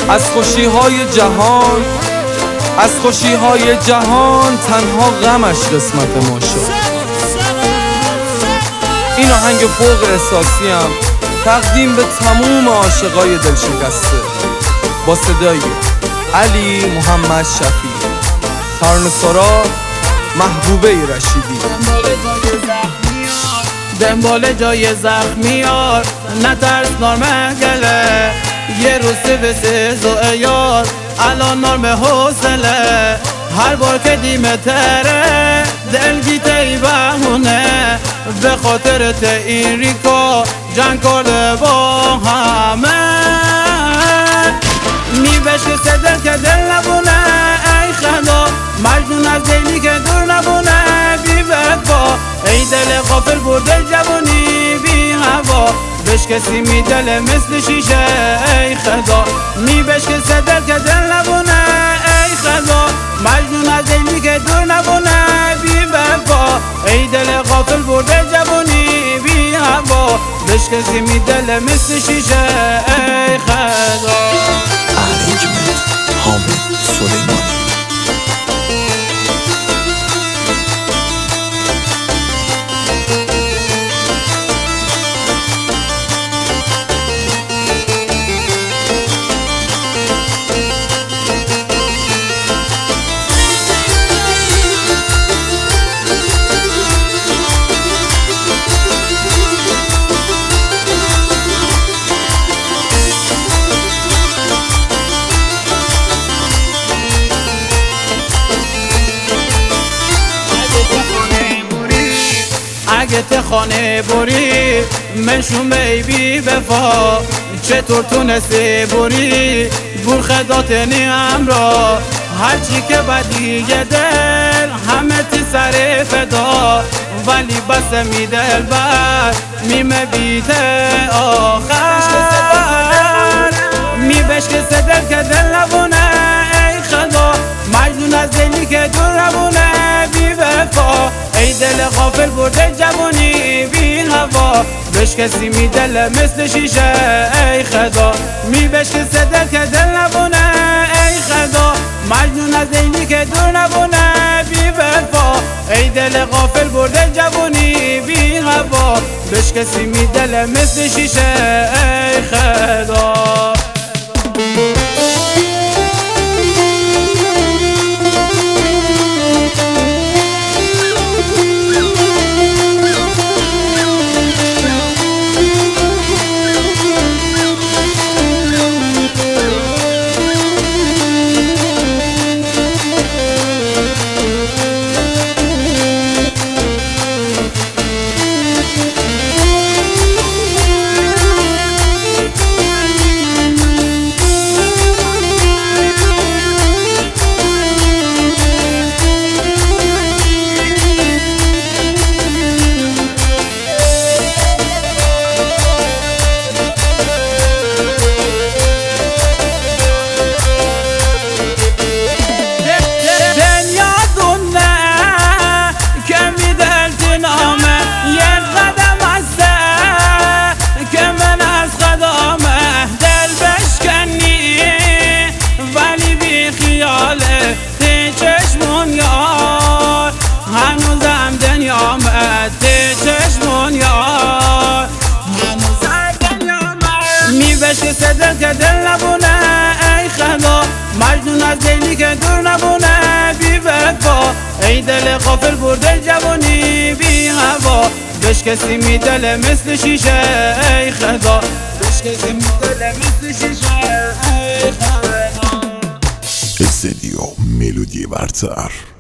از خوشی‌های جهان، از خوشی‌های جهان تنها غمش قسمت ما شد. این آهنگ فوق احساسیم تقدیم به تموم عاشقای دلشکسته با صدای علی محمد شفیع، ترانه‌سرا محبوبه رشیدی. دنبال جای زخمیار نترس نرمه گله، یه روز بسیز و ایار الان نرم حوصله. هر بار که دیمه تره دلگیته ای بهونه، به خاطر این ریکا جنگ کرده با همه. میبشه دل که دل نبونه، ای خدا مجنون از دلی که دور نبونه. بی وفا ای دل غافل برده جوانی بی هوا، بشکسی می دل مثل شیشه ای خدا. میبشه دل که دل نبونه، ای خدا مجنون از دلی که دور نبونه. بی وفا ای دل غافل برده جوانی بی هوا، بشکسی می دل مثل شیشه ای خدا. ارنجمنت حامد سلیمانی. اگه ته خانه بری منشون بی وفا، چطور تونستی بری بور خدات نیم را. هرچی که بدیگه دل همه تی سر فدا، ولی بس می دل بر میمه بیته آخر. می بشکسته دل که دل نبونه، ای خدا مجنون از دلی که دور نبونه. بی وفا ای دل غافل برده جوانی بی هوا، بشکسی می دل مثل شیشه ای خدا. می بشکسته دل که دل نبونه، ای خدا مجنون از دلی که دور نبونه. بی وفا ای دل غافل برده جوانی بی هوا، بشکسی می دل مثل شیشه ای خدا. هنوزم دنیامه تی چشمون یار، هنوزم دنیامه. میبشه دل که دل نبونه، ای خدا مجنون از دلی که دور نبونه. بی وفا ای دل غافل برده جوانی بی هوا، بشکسی می دل مثل شیشه ای خدا. بشکسی می دل مثل شیشه ای خدا. استدیو ملودی برتر.